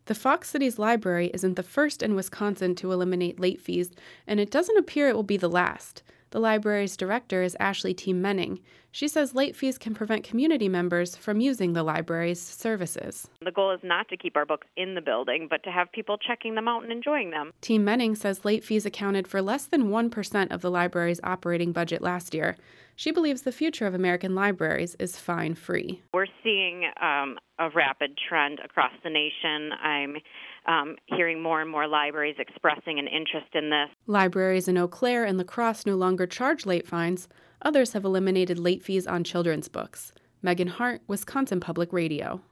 The Fox Cities Library isn't the first in Wisconsin to eliminate late fees, and it doesn't appear it will be the last. The library's director is Ashley T. Menning. She says late fees can prevent community members from using the library's services. The goal is not to keep our books in the building, but to have people checking them out and enjoying them. Team Menning says late fees accounted for less than 1% of the library's operating budget last year. She believes the future of American libraries is fine-free. We're seeing a rapid trend across the nation. I'm hearing more and more libraries expressing an interest in this. Libraries in Eau Claire and La Crosse no longer charge late fines. Others have eliminated late fees on children's books. Megan Hart, Wisconsin Public Radio.